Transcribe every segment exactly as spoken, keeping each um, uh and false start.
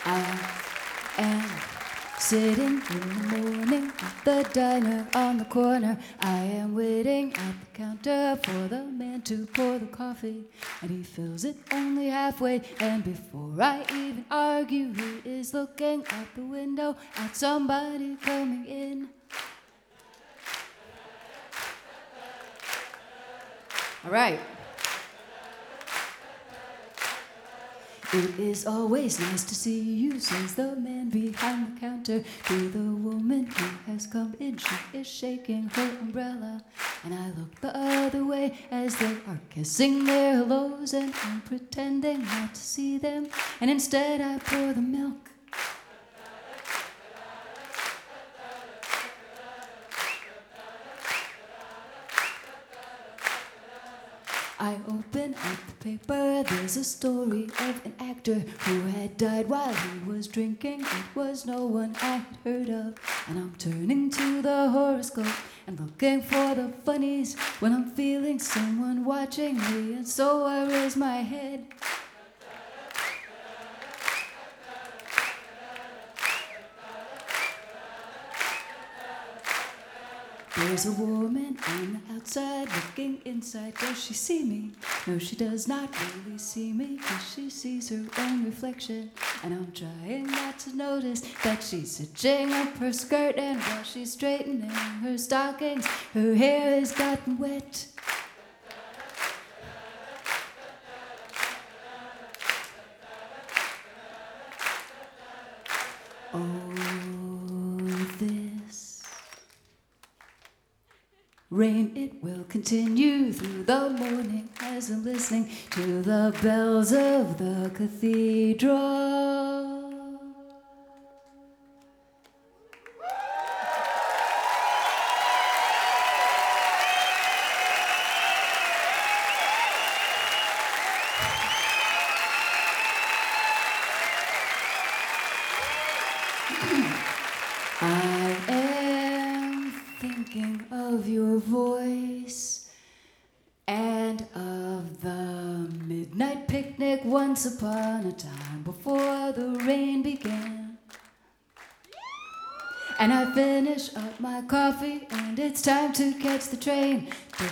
I am sitting in the morning at the diner on the corner. I am waiting at the counter for the man to pour the coffee, and he fills it only halfway. And before I even argue, he is looking out the window at somebody coming in. All right. It is always nice to see you, says the man behind the counter to the woman who has come in. She is shaking her umbrella, and I look the other way as they are kissing their hellos, and I'm pretending not to see them, and instead I pour the milk. I open up the paper, there's a story of an actor who had died while he was drinking. It was no one I had heard of, and I'm turning to the horoscope and looking for the funnies when I'm feeling someone watching me, and so I raise my head. There's a woman on the outside looking inside. Does she see me? No, she does not really see me, 'cause she sees her own reflection. And I'm trying not to notice that she's hitching up her skirt, and while she's straightening her stockings, her hair has gotten wet. Oh, this rain, it will continue through the morning as I'm listening to the bells of the cathedral. I am thinking of your voice and of the midnight picnic once upon a time before the rain began. And I finish up my coffee and it's time to catch the train.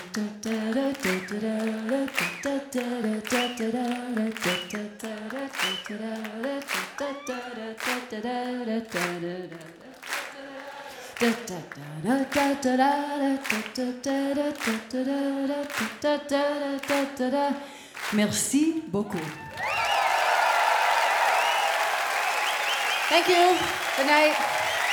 Merci beaucoup. Thank you. Good night.